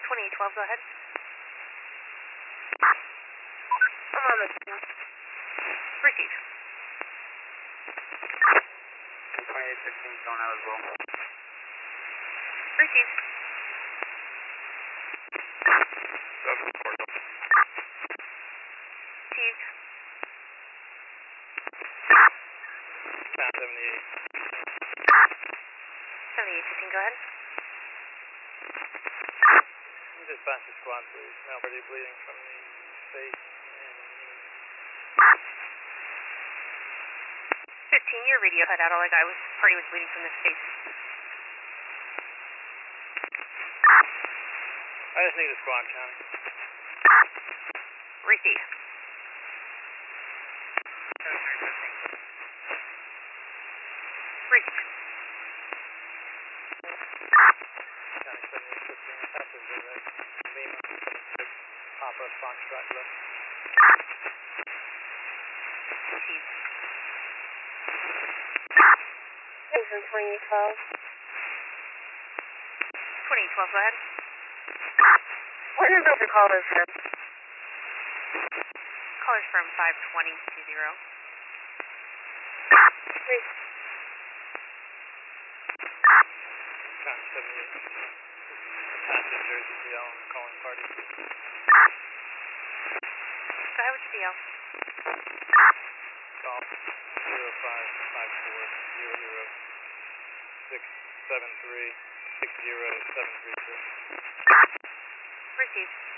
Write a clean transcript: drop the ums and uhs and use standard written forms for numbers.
2812, go ahead. I'm on the scene. Receive. 2816 going out as well. Receive. 7-4. Received. 78. 7815, go ahead. Dispatch the squad, please. Now already bleeding from the face and knee. 15, your radio cut out. All I got was party was bleeding from the face. I just need a squad, County. Receive. Receive. County 7815, passenger red. Lima 76, Papa Foxtrot left. Receive. Thanks on 2812. 2812, go ahead. What number of the callers from? Callers from 52020. Please. County 78. Passenger DPL calling party. Go ahead with your DL. Golf 055400 673 60732. Received.